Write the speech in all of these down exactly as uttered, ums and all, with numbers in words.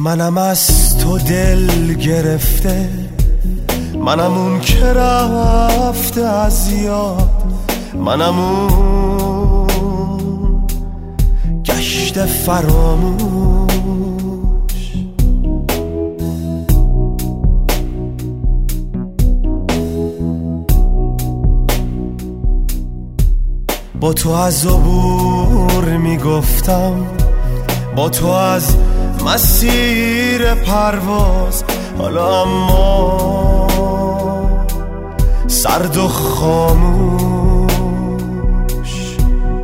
منم از تو دل گرفته، منم اون که رفته از یاد، منم اون گشت فراموش. با تو از عبور میگفتم، با تو از مسیر پرواز، حالا اما سرد و خاموش.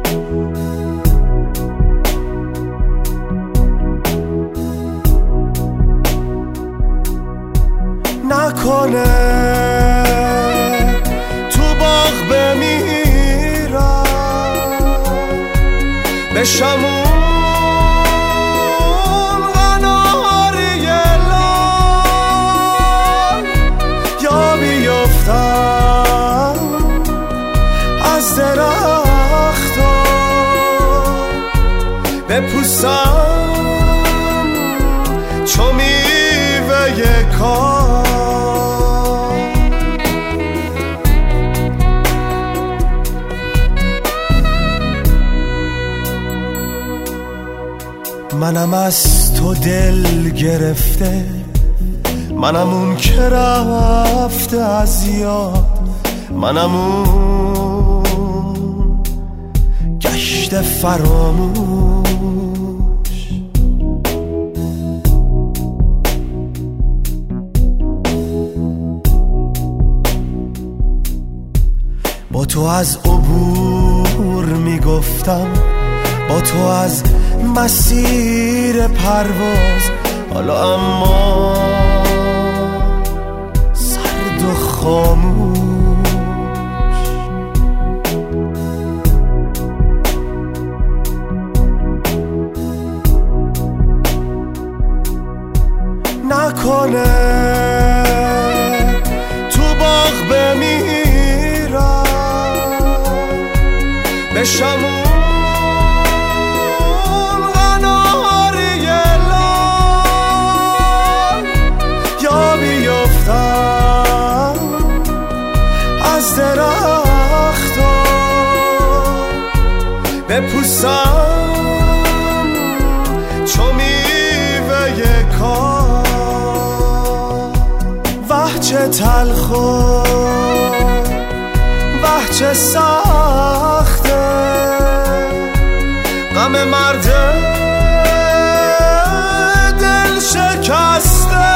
نکنه تو باغ بمیرم، بشم از درختم بپوسم چو میوه کار. منم از تو دل گرفته، منم اون که رفته از یاد، منم اون گشت فراموش. با تو از عبور میگفتم، با تو از مسیر پرواز، حالا اما سرد و خاموش. نکنه تو باغ بمیرم، بشم اون قناری لال، یا بیفتم از درختم بپوسم چو میوه کار. وه چه تلخ و وه چه سخته غم مرد دل شکسته.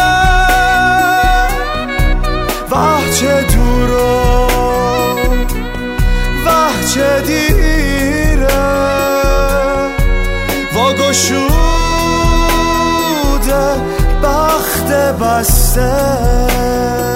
وه چه دور و وه چه دیره واگشوده بخت بسته.